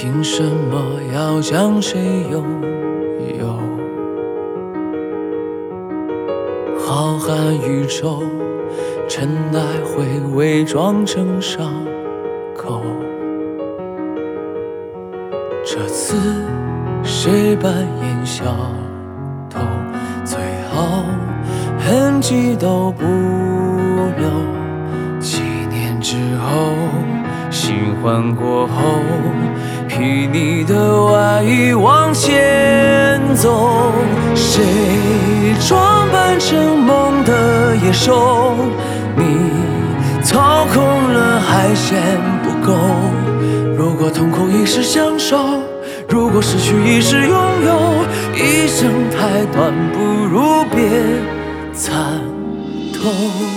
凭什么要将谁拥有？浩瀚宇宙，尘埃会伪装成伤口。这次谁扮演小偷？最好痕迹都不留。几年之后，新欢过后，披你的外衣往前走。谁装扮成梦的野兽？你掏空了还嫌不够。如果痛苦已是享受，如果失去已是拥有，一生太短，不如别参透。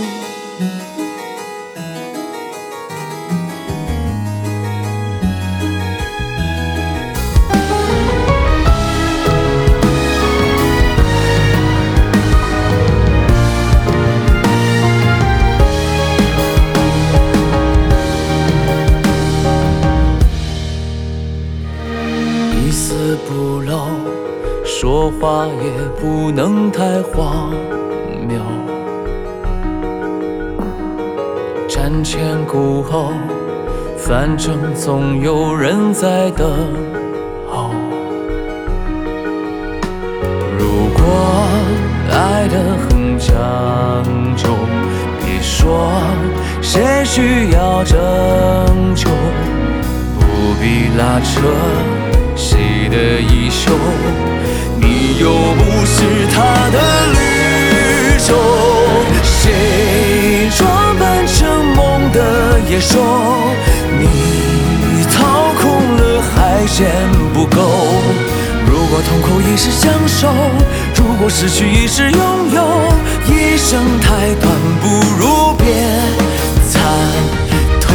一丝不漏，说话也不能太荒谬。瞻前顾后，反正总有人在等候。如果爱得很讲究，别说谁需要拯救，不必拉扯谁的衣袖，你又不是他的绿洲。谁装扮成梦的野兽？你掏空了还嫌不够。如果痛苦已是享受，如果失去已是拥有，一生太短，不如别参透。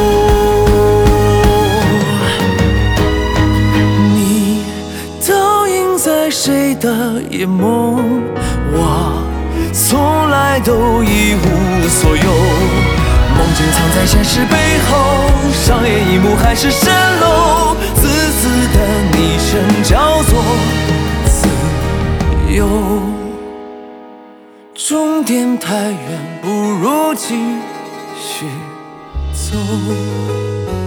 在谁的眼眸，我从来都一无所有。梦境藏在现实背后，上演一幕海市蜃楼。自私的昵称叫做自由。终点太远，不如继续走。